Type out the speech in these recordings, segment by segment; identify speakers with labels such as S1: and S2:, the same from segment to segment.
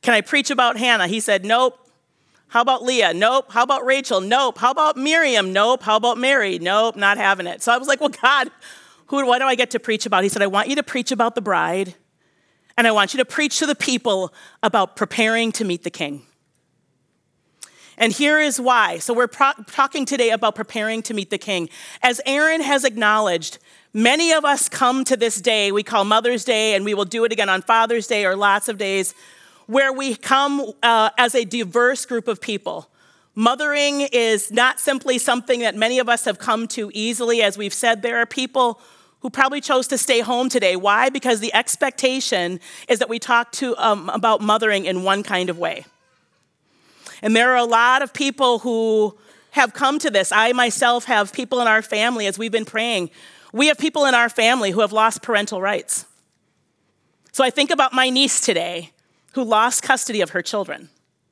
S1: Can I preach about Hannah? He said, nope. How about Leah? Nope. How about Rachel? Nope. How about Miriam? Nope. How about Mary? Nope, not having it. So I was like, well, God, what do I get to preach about? He said, I want you to preach about the bride, and I want you to preach to the people about preparing to meet the king. And here is why. So we're talking today about preparing to meet the king. As Aaron has acknowledged, many of us come to this day we call Mother's Day, and we will do it again on Father's Day or lots of days, where we come as a diverse group of people. Mothering is not simply something that many of us have come to easily. As we've said, there are people who probably chose to stay home today. Why? Because the expectation is that we talk about mothering in one kind of way. And there are a lot of people who have come to this. I myself have people in our family, as we've been praying, we have people in our family who have lost parental rights. So I think about my niece today who lost custody of her children.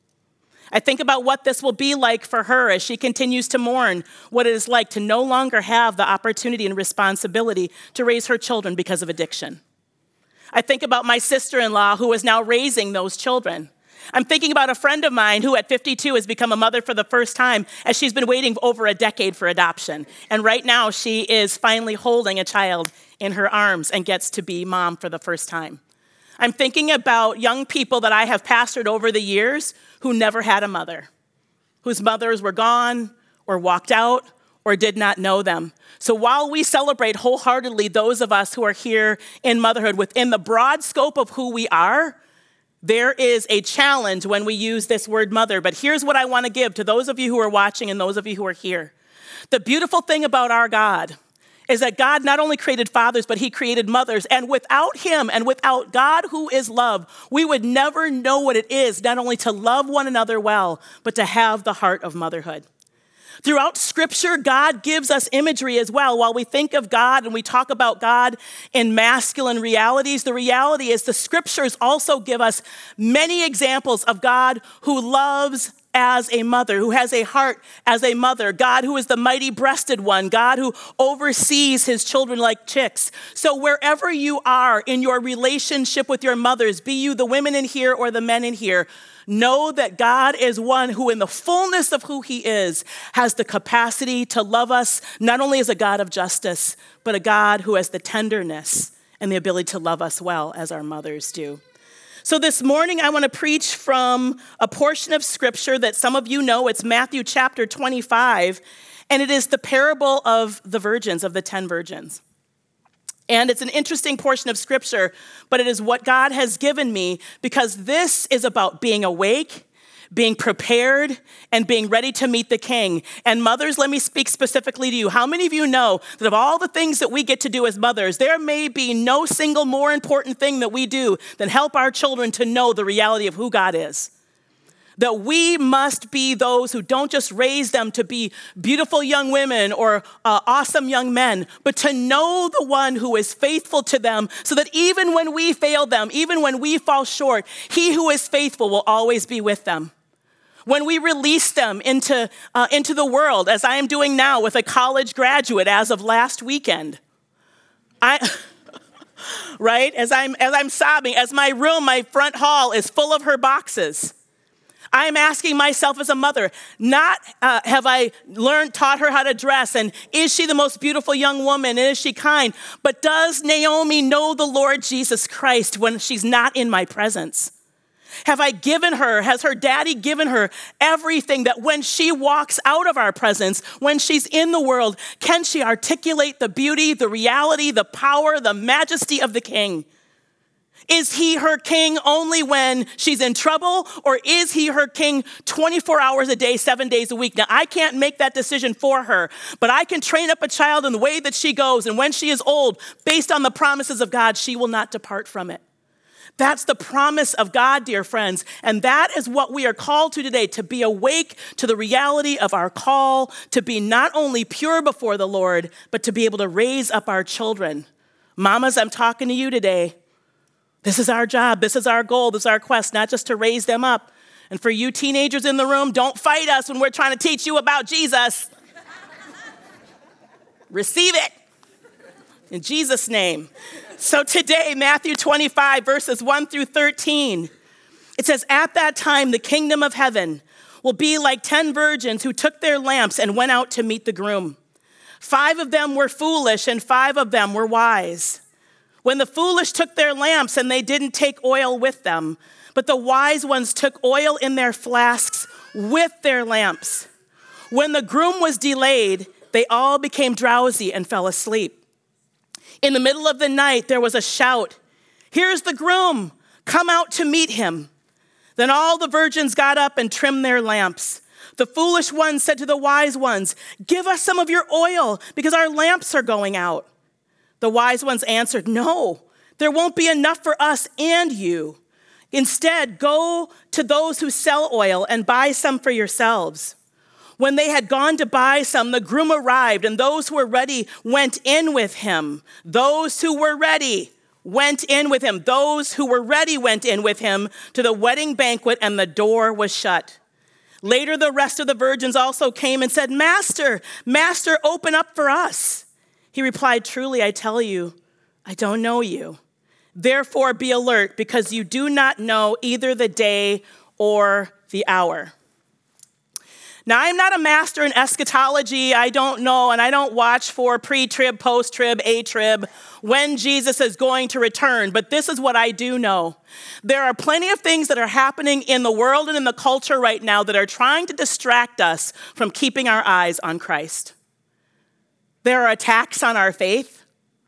S1: I think about what this will be like for her as she continues to mourn what it is like to no longer have the opportunity and responsibility to raise her children because of addiction. I think about my sister-in-law who is now raising those children. I'm thinking about a friend of mine who at 52 has become a mother for the first time as she's been waiting over a decade for adoption. And right now she is finally holding a child in her arms and gets to be mom for the first time. I'm thinking about young people that I have pastored over the years who never had a mother, whose mothers were gone or walked out or did not know them. So while we celebrate wholeheartedly those of us who are here in motherhood within the broad scope of who we are, there is a challenge when we use this word mother. But here's what I want to give to those of you who are watching and those of you who are here. The beautiful thing about our God is that God not only created fathers, but he created mothers. And without him and without God who is love, we would never know what it is not only to love one another well, but to have the heart of motherhood. Throughout Scripture, God gives us imagery as well. While we think of God and we talk about God in masculine realities, the reality is the Scriptures also give us many examples of God who loves as a mother, who has a heart as a mother, God who is the mighty breasted one, God who oversees his children like chicks. So wherever you are in your relationship with your mothers, be you the women in here or the men in here, know that God is one who in the fullness of who he is has the capacity to love us, not only as a God of justice, but a God who has the tenderness and the ability to love us well as our mothers do. So this morning, I want to preach from a portion of Scripture that some of you know. It's Matthew chapter 25, and it is the parable of the virgins, of the 10 virgins. And it's an interesting portion of Scripture, but it is what God has given me because this is about being awake, being prepared, and being ready to meet the king. And mothers, let me speak specifically to you. How many of you know that of all the things that we get to do as mothers, there may be no single more important thing that we do than help our children to know the reality of who God is? That we must be those who don't just raise them to be beautiful young women or awesome young men, but to know the one who is faithful to them so that even when we fail them, even when we fall short, he who is faithful will always be with them. When we release them into the world, as I am doing now with a college graduate as of last weekend, right? As I'm sobbing, as my front hall is full of her boxes, I am asking myself as a mother, not have I taught her how to dress, and is she the most beautiful young woman, and is she kind, but does Naomi know the Lord Jesus Christ when she's not in my presence? Have I given her, has her daddy given her everything that when she walks out of our presence, when she's in the world, can she articulate the beauty, the reality, the power, the majesty of the king? Is he her king only when she's in trouble, or is he her king 24 hours a day, 7 days a week? Now, I can't make that decision for her, but I can train up a child in the way that she goes, and when she is old, based on the promises of God, she will not depart from it. That's the promise of God, dear friends, and that is what we are called to today, to be awake to the reality of our call, to be not only pure before the Lord, but to be able to raise up our children. Mamas, I'm talking to you today. This is our job. This is our goal. This is our quest, not just to raise them up. And for you teenagers in the room, don't fight us when we're trying to teach you about Jesus. Receive it in Jesus' name. So today, Matthew 25, verses 1 through 13. It says, at that time, the kingdom of heaven will be like 10 virgins who took their lamps and went out to meet the groom. 5 of them were foolish and 5 of them were wise. When the foolish took their lamps and they didn't take oil with them, but the wise ones took oil in their flasks with their lamps. When the groom was delayed, they all became drowsy and fell asleep. In the middle of the night, there was a shout, "Here's the groom, come out to meet him." Then all the virgins got up and trimmed their lamps. The foolish ones said to the wise ones, "Give us some of your oil because our lamps are going out." The wise ones answered, "No, there won't be enough for us and you. Instead, go to those who sell oil and buy some for yourselves." When they had gone to buy some, the groom arrived, and those who were ready went in with him. Those who were ready went in with him. Those who were ready went in with him to the wedding banquet, and the door was shut. Later, the rest of the virgins also came and said, "Master, Master, open up for us." He replied, "Truly, I tell you, I don't know you. Therefore, be alert, because you do not know either the day or the hour." Now, I'm not a master in eschatology. I don't know, and I don't watch for pre-trib, post-trib, a-trib, when Jesus is going to return. But this is what I do know. There are plenty of things that are happening in the world and in the culture right now that are trying to distract us from keeping our eyes on Christ. There are attacks on our faith,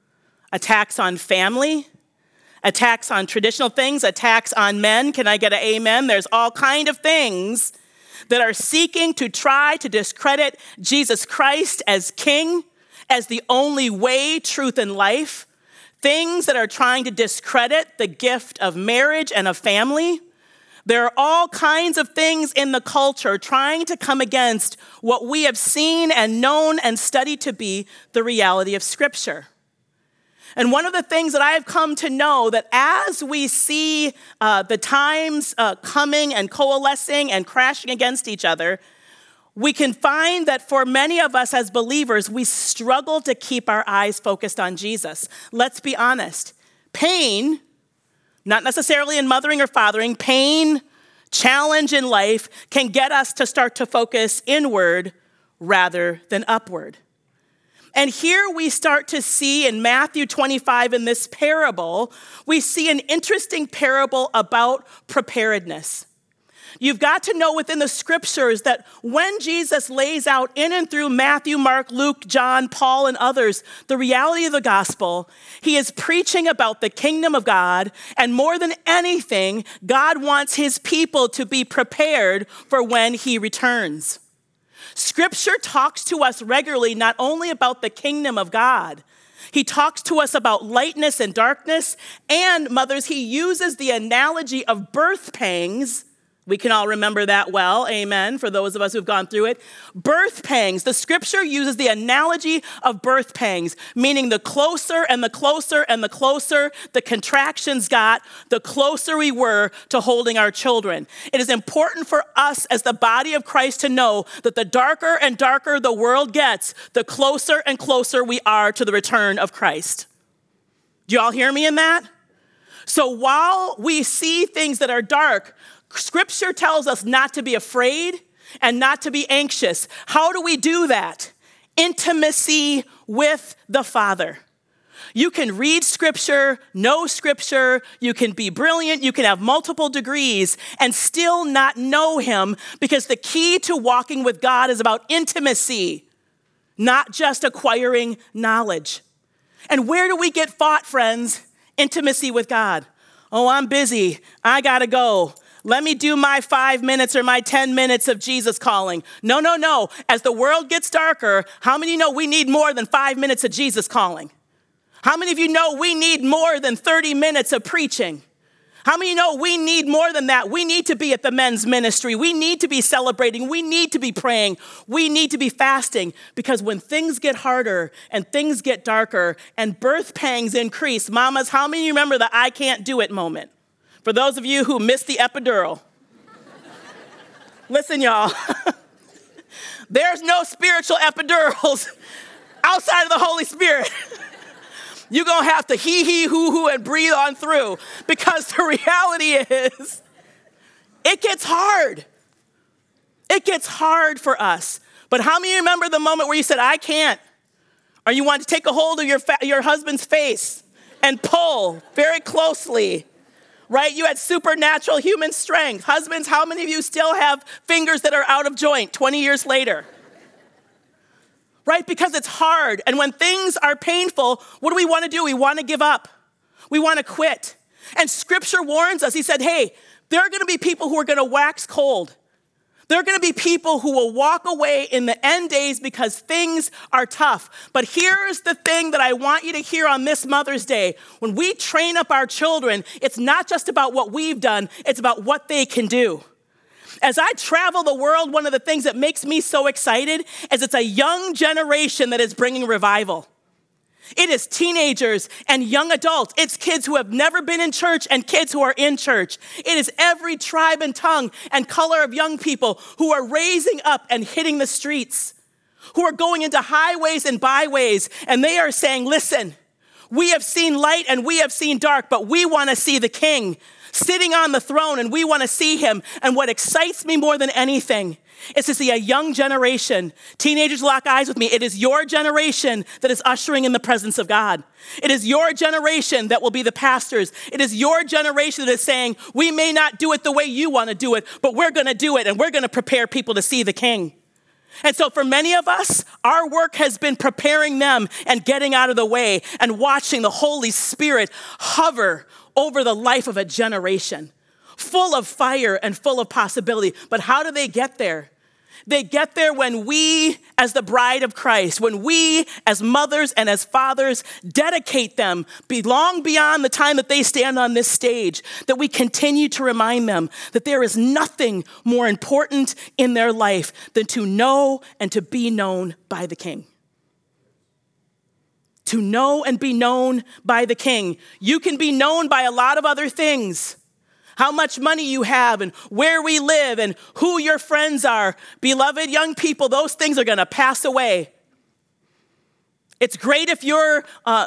S1: attacks on family, attacks on traditional things, attacks on men. Can I get an amen? There's all kind of things that are seeking to try to discredit Jesus Christ as King, as the only way, truth, and life. Things that are trying to discredit the gift of marriage and of family. There are all kinds of things in the culture trying to come against what we have seen and known and studied to be the reality of Scripture. And one of the things that I have come to know that as we see the times coming and coalescing and crashing against each other, we can find that for many of us as believers, we struggle to keep our eyes focused on Jesus. Let's be honest. Pain, not necessarily in mothering or fathering, pain, challenge in life can get us to start to focus inward rather than upward. And here we start to see in Matthew 25 in this parable, we see an interesting parable about preparedness. You've got to know within the scriptures that when Jesus lays out in and through Matthew, Mark, Luke, John, Paul, and others, the reality of the gospel, he is preaching about the kingdom of God. And more than anything, God wants his people to be prepared for when he returns. Scripture talks to us regularly not only about the kingdom of God, he talks to us about lightness and darkness, and mothers, he uses the analogy of birth pangs. We can all remember that well, amen, for those of us who've gone through it. Birth pangs, the scripture uses the analogy of birth pangs, meaning the closer and the closer and the closer the contractions got, the closer we were to holding our children. It is important for us as the body of Christ to know that the darker and darker the world gets, the closer and closer we are to the return of Christ. Do you all hear me in that? So while we see things that are dark, Scripture tells us not to be afraid and not to be anxious. How do we do that? Intimacy with the Father. You can read Scripture, know Scripture, you can be brilliant, you can have multiple degrees and still not know him, because the key to walking with God is about intimacy, not just acquiring knowledge. And where do we get fought, friends? Intimacy with God. Oh, I'm busy. I gotta go. Let me do my 5 minutes or my 10 minutes of Jesus calling. No. As the world gets darker, how many know we need more than 5 minutes of Jesus calling? How many of you know we need more than 30 minutes of preaching? How many know we need more than that? We need to be at the men's ministry. We need to be celebrating. We need to be praying. We need to be fasting, because when things get harder and things get darker and birth pangs increase, mamas, how many remember the I can't do it moment? For those of you who missed the epidural, listen, y'all, there's no spiritual epidurals outside of the Holy Spirit. You're going to have to hee, hoo, and breathe on through, because the reality is It gets hard. It gets hard for us. But how many remember the moment where you said, I can't? Or you want to take a hold of your husband's face and pull very closely, right? You had supernatural human strength. Husbands, how many of you still have fingers that are out of joint 20 years later? Right? Because it's hard. And when things are painful, what do we want to do? We want to give up. We want to quit. And Scripture warns us. He said, hey, there are going to be people who are going to wax cold. There are going to be people who will walk away in the end days because things are tough. But here's the thing that I want you to hear on this Mother's Day. When we train up our children, it's not just about what we've done, it's about what they can do. As I travel the world, one of the things that makes me so excited is it's a young generation that is bringing revival. It is teenagers and young adults. It's kids who have never been in church and kids who are in church. It is every tribe and tongue and color of young people who are raising up and hitting the streets, who are going into highways and byways, and they are saying, listen, we have seen light and we have seen dark, but we want to see the King sitting on the throne, and we want to see him. And what excites me more than anything is to see a young generation. Teenagers, lock eyes with me. It is your generation that is ushering in the presence of God. It is your generation that will be the pastors. It is your generation that is saying, we may not do it the way you want to do it, but we're going to do it, and we're going to prepare people to see the King. And so for many of us, our work has been preparing them and getting out of the way and watching the Holy Spirit hover over the life of a generation, full of fire and full of possibility. But how do they get there? They get there when we, as the bride of Christ, when we, as mothers and as fathers, dedicate them long beyond the time that they stand on this stage, that we continue to remind them that there is nothing more important in their life than to know and to be known by the King. To know and be known by the King. You can be known by a lot of other things. How much money you have and where we live and who your friends are. Beloved young people, those things are going to pass away. It's great if you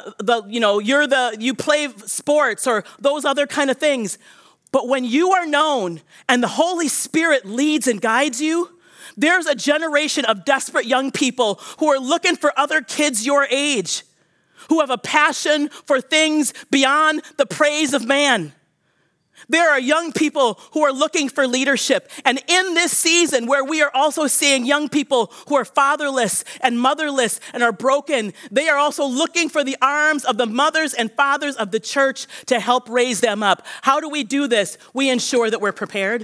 S1: play sports or those other kind of things. But when you are known and the Holy Spirit leads and guides you, there's a generation of desperate young people who are looking for other kids your age, who have a passion for things beyond the praise of man. There are young people who are looking for leadership. And in this season where we are also seeing young people who are fatherless and motherless and are broken, they are also looking for the arms of the mothers and fathers of the church to help raise them up. How do we do this? We ensure that we're prepared.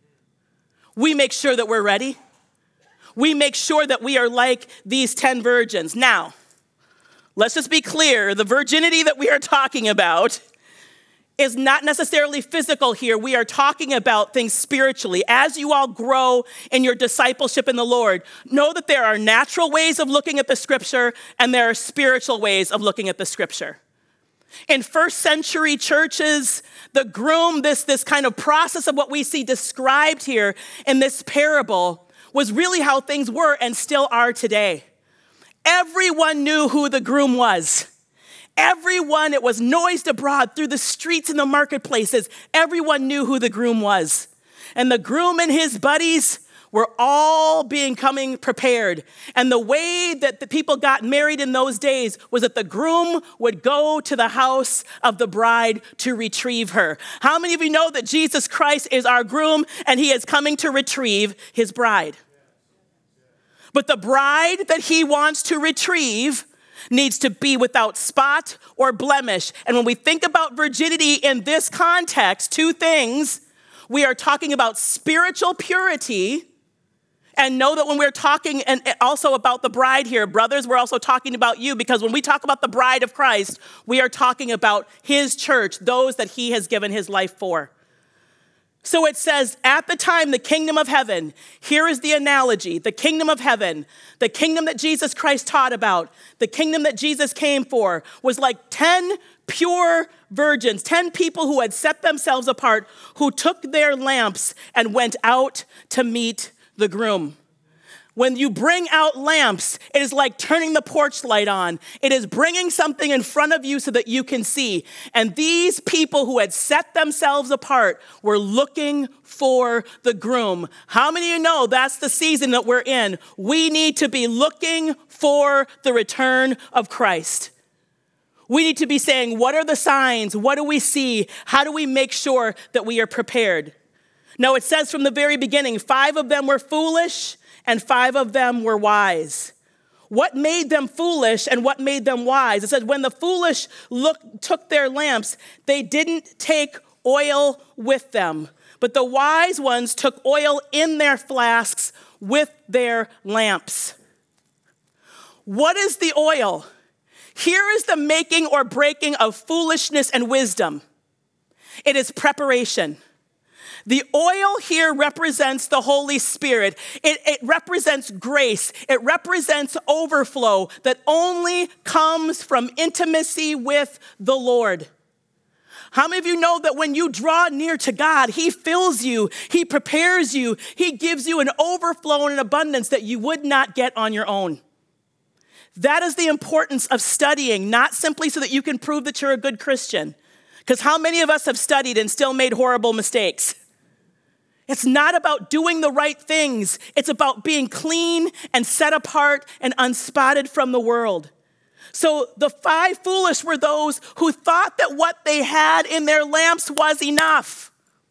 S1: We make sure that we're ready. We make sure that we are like these 10 virgins. Now, let's just be clear. The virginity that we are talking about is not necessarily physical here. We are talking about things spiritually. As you all grow in your discipleship in the Lord, know that there are natural ways of looking at the Scripture and there are spiritual ways of looking at the Scripture. In first century churches, the groom, this kind of process of what we see described here in this parable was really how things were and still are today. Everyone knew who the groom was. Everyone, it was noised abroad through the streets and the marketplaces. Everyone knew who the groom was. And the groom and his buddies were all coming prepared. And the way that the people got married in those days was that the groom would go to the house of the bride to retrieve her. How many of you know that Jesus Christ is our groom and he is coming to retrieve his bride? But the bride that he wants to retrieve needs to be without spot or blemish. And when we think about virginity in this context, two things, we are talking about spiritual purity. And know that when we're talking and also about the bride here, brothers, we're also talking about you, because when we talk about the bride of Christ, we are talking about his church, those that he has given his life for. So it says, at the time, the kingdom of heaven, here is the analogy, the kingdom of heaven, the kingdom that Jesus Christ taught about, the kingdom that Jesus came for, was like 10 pure virgins, 10 people who had set themselves apart, who took their lamps and went out to meet the groom. When you bring out lamps, it is like turning the porch light on. It is bringing something in front of you so that you can see. And these people who had set themselves apart were looking for the groom. How many of you know that's the season that we're in? We need to be looking for the return of Christ. We need to be saying, what are the signs? What do we see? How do we make sure that we are prepared? Now, it says from the very beginning, 5 of them were foolish and 5 of them were wise. What made them foolish and what made them wise? It says, when the foolish took their lamps, they didn't take oil with them. But the wise ones took oil in their flasks with their lamps. What is the oil? Here is the making or breaking of foolishness and wisdom. It is preparation. The oil here represents the Holy Spirit. It represents grace. It represents overflow that only comes from intimacy with the Lord. How many of you know that when you draw near to God, he fills you, he prepares you, he gives you an overflow and an abundance that you would not get on your own? That is the importance of studying, not simply so that you can prove that you're a good Christian. Because how many of us have studied and still made horrible mistakes? It's not about doing the right things. It's about being clean and set apart and unspotted from the world. So the 5 foolish were those who thought that what they had in their lamps was enough.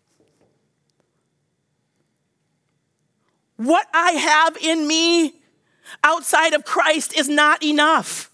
S1: What I have in me outside of Christ is not enough.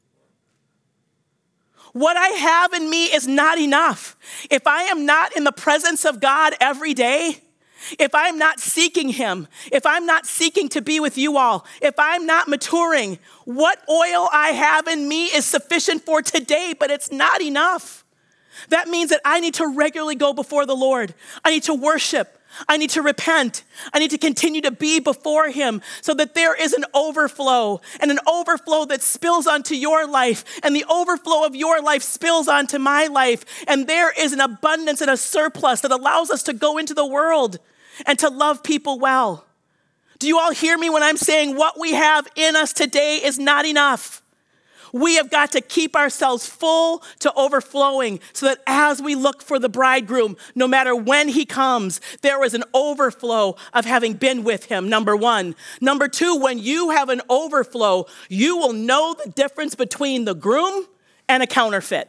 S1: What I have in me is not enough. If I am not in the presence of God every day, if I'm not seeking him, if I'm not seeking to be with you all, if I'm not maturing, what oil I have in me is sufficient for today, but it's not enough. That means that I need to regularly go before the Lord. I need to worship. I need to repent. I need to continue to be before him so that there is an overflow and an overflow that spills onto your life, and the overflow of your life spills onto my life. And there is an abundance and a surplus that allows us to go into the world and to love people well. Do you all hear me when I'm saying what we have in us today is not enough? We have got to keep ourselves full to overflowing so that as we look for the bridegroom, no matter when he comes, there is an overflow of having been with him, number 1. Number 2, when you have an overflow, you will know the difference between the groom and a counterfeit.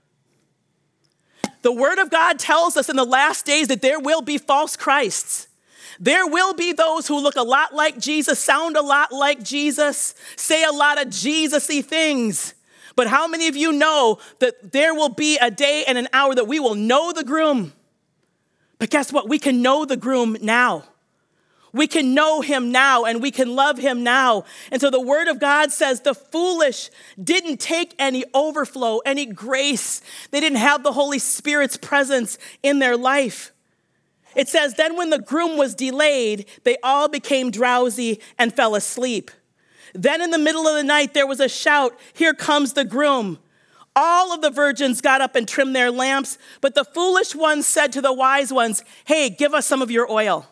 S1: The word of God tells us in the last days that there will be false Christs. There will be those who look a lot like Jesus, sound a lot like Jesus, say a lot of Jesus-y things. But how many of you know that there will be a day and an hour that we will know the groom? But guess what? We can know the groom now. We can know him now and we can love him now. And so the word of God says the foolish didn't take any overflow, any grace. They didn't have the Holy Spirit's presence in their life. It says, then when the groom was delayed, they all became drowsy and fell asleep. Then in the middle of the night, there was a shout, here comes the groom. All of the virgins got up and trimmed their lamps, but the foolish ones said to the wise ones, hey, give us some of your oil.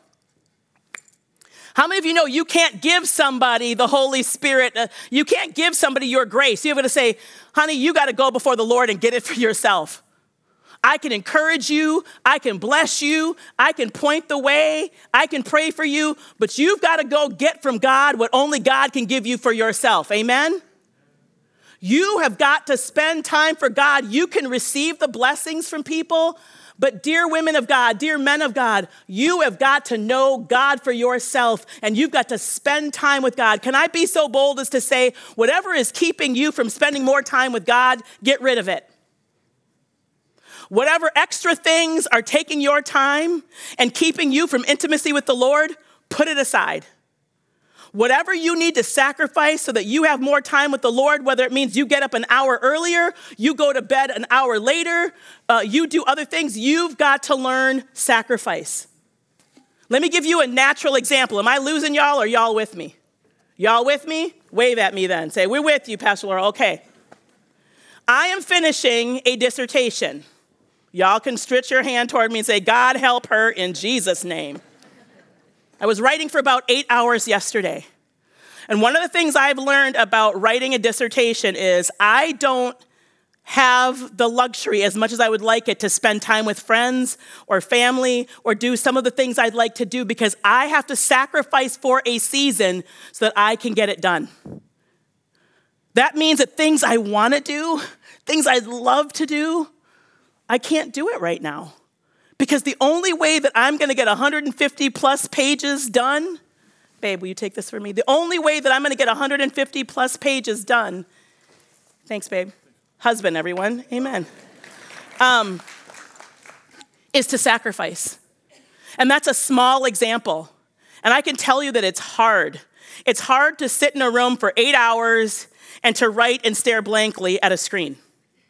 S1: How many of you know you can't give somebody the Holy Spirit? You can't give somebody your grace. You're going to say, honey, you got to go before the Lord and get it for yourself. I can encourage you. I can bless you. I can point the way. I can pray for you. But you've got to go get from God what only God can give you for yourself. Amen? You have got to spend time for God. You can receive the blessings from people. But dear women of God, dear men of God, you have got to know God for yourself, and you've got to spend time with God. Can I be so bold as to say, whatever is keeping you from spending more time with God, get rid of it. Whatever extra things are taking your time and keeping you from intimacy with the Lord, put it aside. Whatever you need to sacrifice so that you have more time with the Lord, whether it means you get up an hour earlier, you go to bed an hour later, you do other things, you've got to learn sacrifice. Let me give you a natural example. Am I losing y'all or y'all with me? Y'all with me? Wave at me then. Say, we're with you, Pastor Laura. Okay. I am finishing a dissertation. Y'all can stretch your hand toward me and say, God help her in Jesus' name. I was writing for about 8 hours yesterday. And one of the things I've learned about writing a dissertation is I don't have the luxury, as much as I would like it, to spend time with friends or family or do some of the things I'd like to do, because I have to sacrifice for a season so that I can get it done. That means that things I want to do, things I'd love to do, I can't do it right now. Because the only way that I'm going to get 150 plus pages done, babe, will you take this for me? The only way that I'm going to get 150 plus pages done, thanks, babe. Husband, everyone, amen, is to sacrifice. And that's a small example. And I can tell you that it's hard. It's hard to sit in a room for 8 hours and to write and stare blankly at a screen.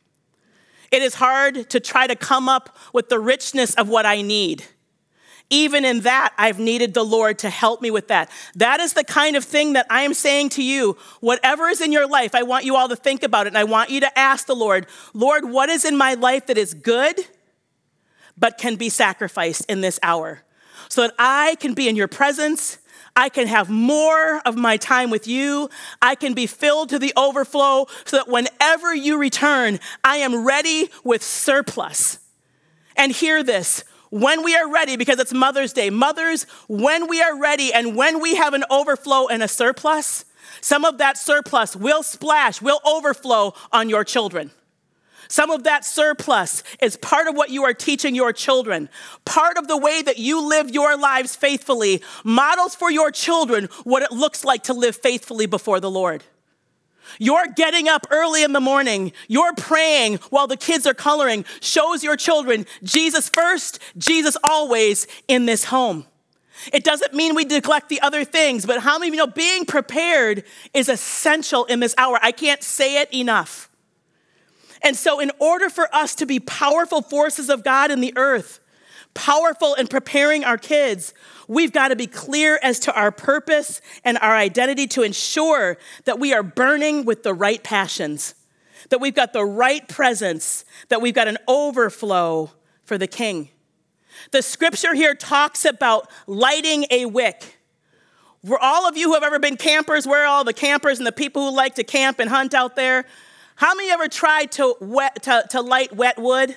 S1: It is hard to try to come up with the richness of what I need. Even in that, I've needed the Lord to help me with that. That is the kind of thing that I am saying to you. Whatever is in your life, I want you all to think about it. And I want you to ask the Lord, Lord, what is in my life that is good, but can be sacrificed in this hour? So that I can be in your presence. I can have more of my time with you. I can be filled to the overflow so that whenever you return, I am ready with surplus. And hear this. When we are ready, because it's Mother's Day, mothers, when we are ready and when we have an overflow and a surplus, some of that surplus will overflow on your children. Some of that surplus is part of what you are teaching your children. Part of the way that you live your lives faithfully models for your children what it looks like to live faithfully before the Lord. You're getting up early in the morning, you're praying while the kids are coloring, shows your children Jesus first, Jesus always in this home. It doesn't mean we neglect the other things, but how many of you know being prepared is essential in this hour? I can't say it enough. And so in order for us to be powerful forces of God in the earth, powerful in preparing our kids, we've got to be clear as to our purpose and our identity to ensure that we are burning with the right passions, that we've got the right presence, that we've got an overflow for the King. The scripture here talks about lighting a wick. For all of you who have ever been campers, where are all the campers and the people who like to camp and hunt out there? How many ever tried to light wet wood?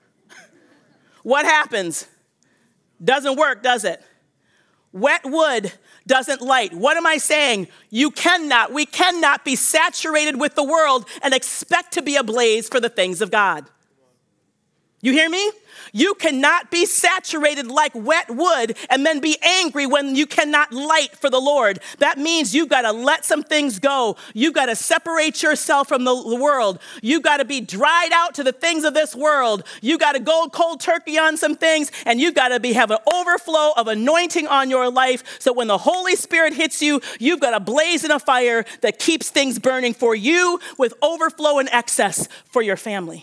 S1: What happens? Doesn't work, does it? Wet wood doesn't light. What am I saying? We cannot be saturated with the world and expect to be ablaze for the things of God. You hear me? You cannot be saturated like wet wood and then be angry when you cannot light for the Lord. That means you've got to let some things go. You've got to separate yourself from the world. You've got to be dried out to the things of this world. You've got to go cold turkey on some things, and you've got to have an overflow of anointing on your life so when the Holy Spirit hits you, you've got a blaze in a fire that keeps things burning for you with overflow and excess for your family.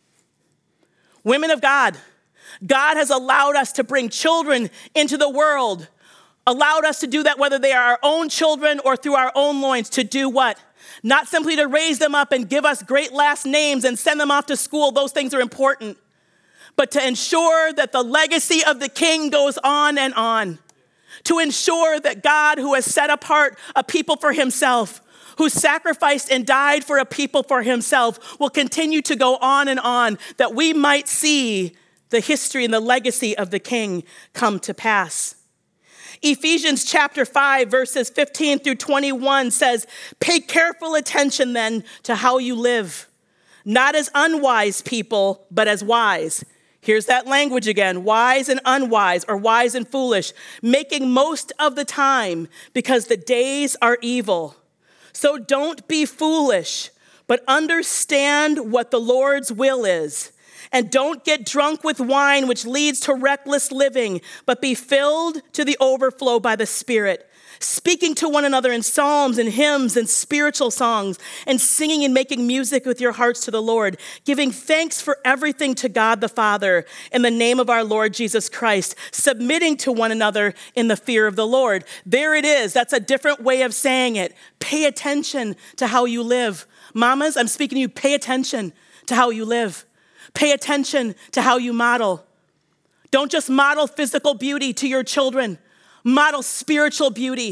S1: Women of God, God has allowed us to bring children into the world, allowed us to do that whether they are our own children or through our own loins, to do what? Not simply to raise them up and give us great last names and send them off to school. Those things are important. But to ensure that the legacy of the King goes on and on. To ensure that God, who has set apart a people for himself, who sacrificed and died for a people for himself, will continue to go on and on, that we might see the history and the legacy of the King come to pass. Ephesians chapter 5, verses 15 through 21 says, "Pay careful attention then to how you live, not as unwise people, but as wise." Here's that language again, wise and unwise, or wise and foolish, making most of the time because the days are evil. So don't be foolish, but understand what the Lord's will is. And don't get drunk with wine, which leads to reckless living, but be filled to the overflow by the Spirit, speaking to one another in psalms and hymns and spiritual songs, and singing and making music with your hearts to the Lord, giving thanks for everything to God the Father in the name of our Lord Jesus Christ, submitting to one another in the fear of the Lord. There it is. That's a different way of saying it. Pay attention to how you live. Mamas, I'm speaking to you. Pay attention to how you live. Pay attention to how you model. Don't just model physical beauty to your children. Model spiritual beauty.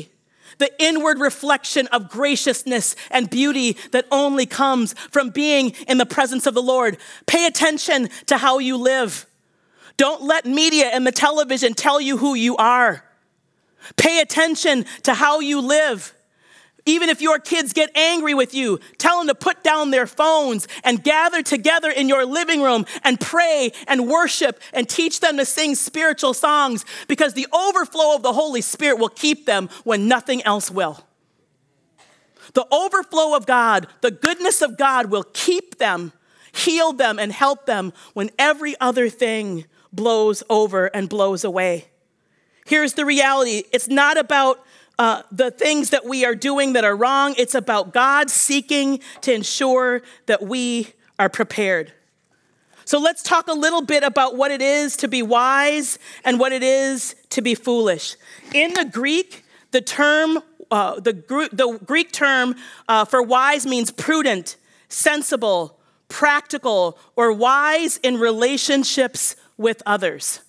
S1: the inward reflection of graciousness and beauty that only comes from being in the presence of the Lord. Pay attention to how you live. Don't let media and the television tell you who you are. Pay attention to how you live. Even if your kids get angry with you, tell them to put down their phones and gather together in your living room and pray and worship and teach them to sing spiritual songs, because the overflow of the Holy Spirit will keep them when nothing else will. The overflow of God, the goodness of God will keep them, heal them, and help them when every other thing blows over and blows away. Here's the reality. It's not about the things that we are doing that are wrong. It's about God seeking to ensure that we are prepared. So let's talk a little bit about what it is to be wise and what it is to be foolish. In the Greek, the Greek term for wise means prudent, sensible, practical, or wise in relationships with others.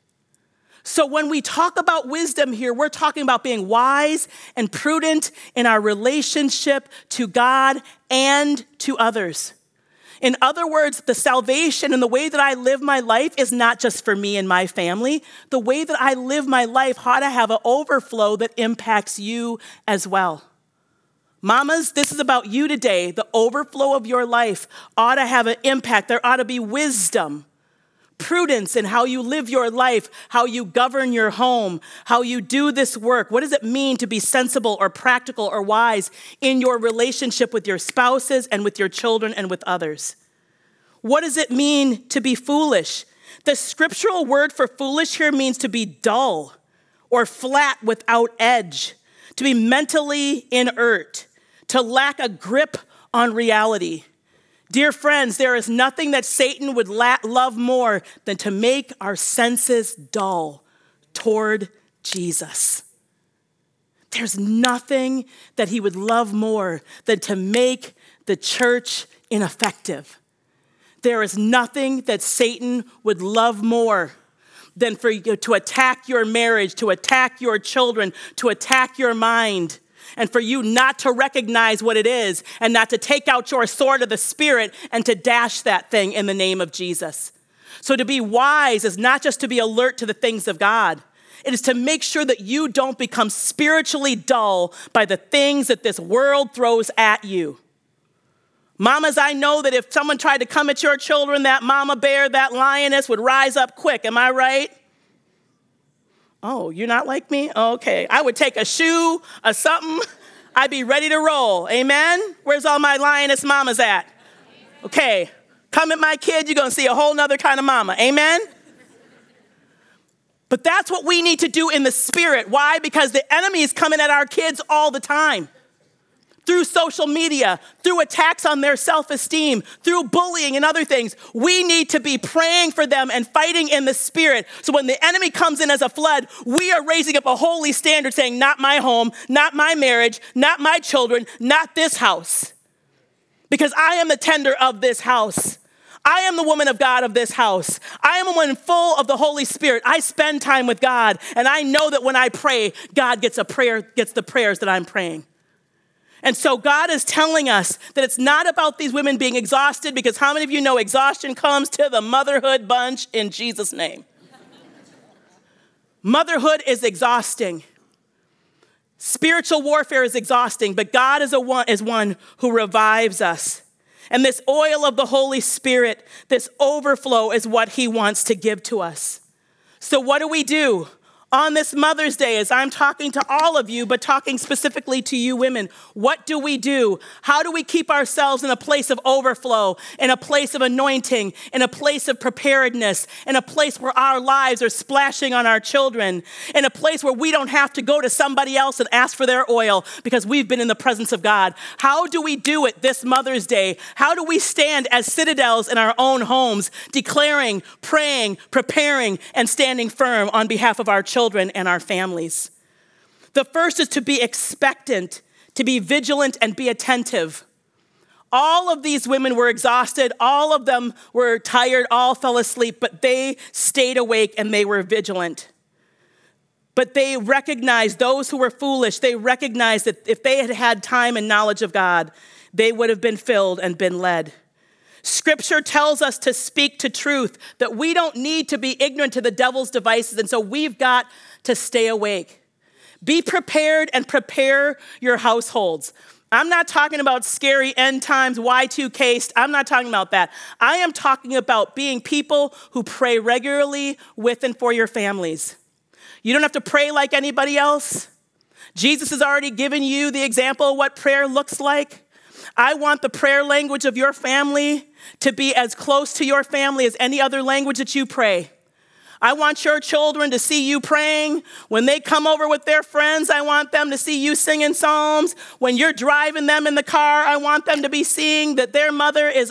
S1: So when we talk about wisdom here, we're talking about being wise and prudent in our relationship to God and to others. In other words, the salvation and the way that I live my life is not just for me and my family. The way that I live my life ought to have an overflow that impacts you as well. Mamas, this is about you today. The overflow of your life ought to have an impact. There ought to be wisdom, prudence in how you live your life, how you govern your home, how you do this work. What does it mean to be sensible or practical or wise in your relationship with your spouses and with your children and with others? What does it mean to be foolish? The scriptural word for foolish here means to be dull or flat without edge, to be mentally inert, to lack a grip on reality. Dear friends, there is nothing that Satan would love more than to make our senses dull toward Jesus. There's nothing that he would love more than to make the church ineffective. There is nothing that Satan would love more than for you to attack your marriage, to attack your children, to attack your mind, and for you not to recognize what it is and not to take out your sword of the Spirit and to dash that thing in the name of Jesus. So to be wise is not just to be alert to the things of God. It is to make sure that you don't become spiritually dull by the things that this world throws at you. Mamas, I know that if someone tried to come at your children, that mama bear, that lioness would rise up quick. Am I right? Oh, you're not like me? Okay. I would take a shoe or something. I'd be ready to roll. Amen? Where's all my lioness mamas at? Okay. Come at my kid, you're going to see a whole nother kind of mama. Amen? But that's what we need to do in the spirit. Why? Because the enemy is coming at our kids all the time. Through social media, through attacks on their self-esteem, through bullying and other things. We need to be praying for them and fighting in the spirit. So when the enemy comes in as a flood, we are raising up a holy standard saying, not my home, not my marriage, not my children, not this house. Because I am the tender of this house. I am the woman of God of this house. I am a woman full of the Holy Spirit. I spend time with God, and I know that when I pray, God gets the prayers that I'm praying. And so God is telling us that it's not about these women being exhausted, because how many of you know exhaustion comes to the motherhood bunch in Jesus' name? Motherhood is exhausting. Spiritual warfare is exhausting, but God is one who revives us. And this oil of the Holy Spirit, this overflow is what he wants to give to us. So what do? On this Mother's Day, as I'm talking to all of you, but talking specifically to you women, what do? How do we keep ourselves in a place of overflow, in a place of anointing, in a place of preparedness, in a place where our lives are splashing on our children, in a place where we don't have to go to somebody else and ask for their oil because we've been in the presence of God? How do we do it this Mother's Day? How do we stand as citadels in our own homes, declaring, praying, preparing, and standing firm on behalf of our children and our families? The first is to be expectant, to be vigilant and be attentive. All of these women were exhausted. All of them were tired, all fell asleep, but they stayed awake and they were vigilant. But they recognized, those who were foolish, they recognized that if they had had time and knowledge of God, they would have been filled and been led. Scripture tells us to speak to truth, that we don't need to be ignorant to the devil's devices, and so we've got to stay awake. Be prepared and prepare your households. I'm not talking about scary end times, Y2K. I'm not talking about that. I am talking about being people who pray regularly with and for your families. You don't have to pray like anybody else. Jesus has already given you the example of what prayer looks like. I want the prayer language of your family to be as close to your family as any other language that you pray. I want your children to see you praying. When they come over with their friends, I want them to see you singing psalms. When you're driving them in the car, I want them to be seeing that their mother is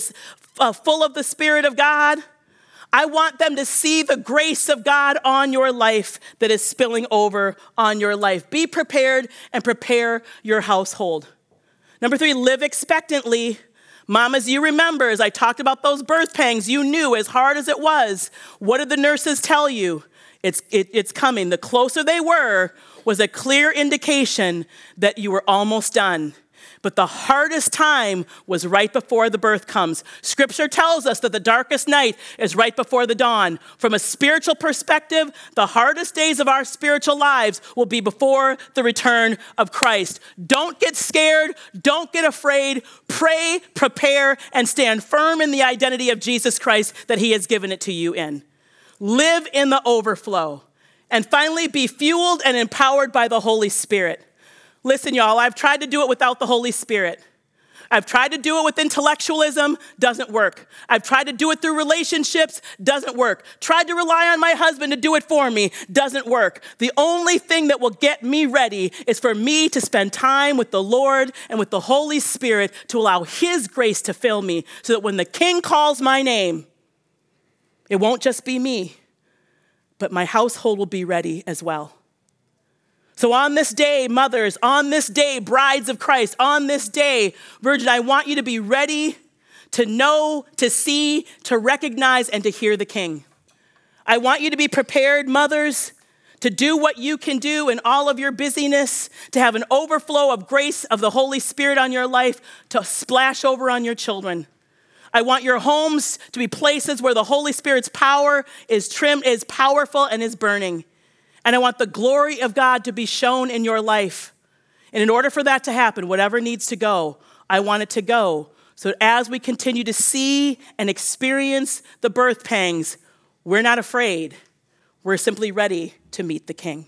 S1: full of the Spirit of God. I want them to see the grace of God on your life that is spilling over on your life. Be prepared and prepare your household. Number 3, live expectantly. Mamas, you remember, as I talked about those birth pangs, you knew as hard as it was, what did the nurses tell you? It's coming. The closer they were was a clear indication that you were almost done. But the hardest time was right before the birth comes. Scripture tells us that the darkest night is right before the dawn. From a spiritual perspective, the hardest days of our spiritual lives will be before the return of Christ. Don't get scared. Don't get afraid. Pray, prepare, and stand firm in the identity of Jesus Christ that he has given it to you in. Live in the overflow. And finally, be fueled and empowered by the Holy Spirit. Listen, y'all, I've tried to do it without the Holy Spirit. I've tried to do it with intellectualism, doesn't work. I've tried to do it through relationships, doesn't work. Tried to rely on my husband to do it for me, doesn't work. The only thing that will get me ready is for me to spend time with the Lord and with the Holy Spirit to allow his grace to fill me so that when the King calls my name, it won't just be me, but my household will be ready as well. So on this day, mothers, on this day, brides of Christ, on this day, virgin, I want you to be ready to know, to see, to recognize, and to hear the King. I want you to be prepared, mothers, to do what you can do in all of your busyness, to have an overflow of grace of the Holy Spirit on your life, to splash over on your children. I want your homes to be places where the Holy Spirit's power is trimmed, is powerful, and is burning. And I want the glory of God to be shown in your life. And in order for that to happen, whatever needs to go, I want it to go. So as we continue to see and experience the birth pangs, we're not afraid. We're simply ready to meet the King.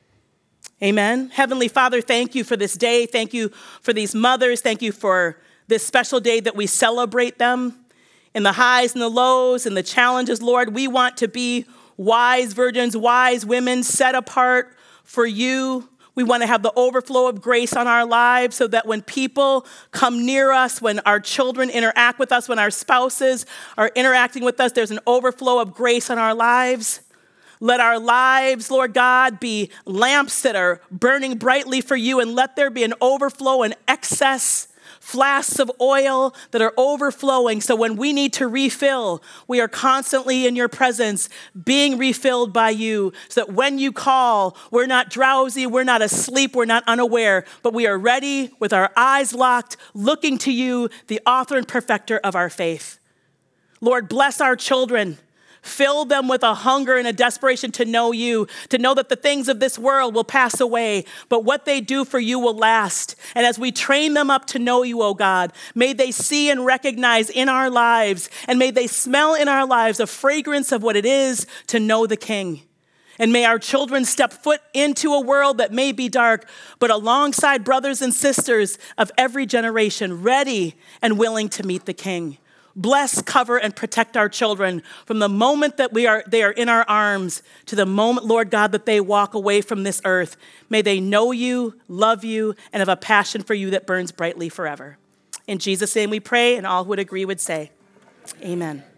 S1: Amen. Heavenly Father, thank you for this day. Thank you for these mothers. Thank you for this special day that we celebrate them. In the highs and the lows and the challenges, Lord, we want to be wise virgins, wise women set apart for you. We want to have the overflow of grace on our lives so that when people come near us, when our children interact with us, when our spouses are interacting with us, there's an overflow of grace on our lives. Let our lives, Lord God, be lamps that are burning brightly for you, and let there be an overflow and excess flasks of oil that are overflowing. So when we need to refill, we are constantly in your presence being refilled by you. So that when you call, we're not drowsy, we're not asleep, we're not unaware, but we are ready with our eyes locked, looking to you, the author and perfecter of our faith. Lord, bless our children. Fill them with a hunger and a desperation to know you, to know that the things of this world will pass away, but what they do for you will last. And as we train them up to know you, O God, may they see and recognize in our lives, and may they smell in our lives a fragrance of what it is to know the King. And may our children step foot into a world that may be dark, but alongside brothers and sisters of every generation, ready and willing to meet the King. Bless, cover, and protect our children from the moment that they are in our arms to the moment, Lord God, that they walk away from this earth. May they know you, love you, and have a passion for you that burns brightly forever. In Jesus' name we pray, and all who would agree would say, amen.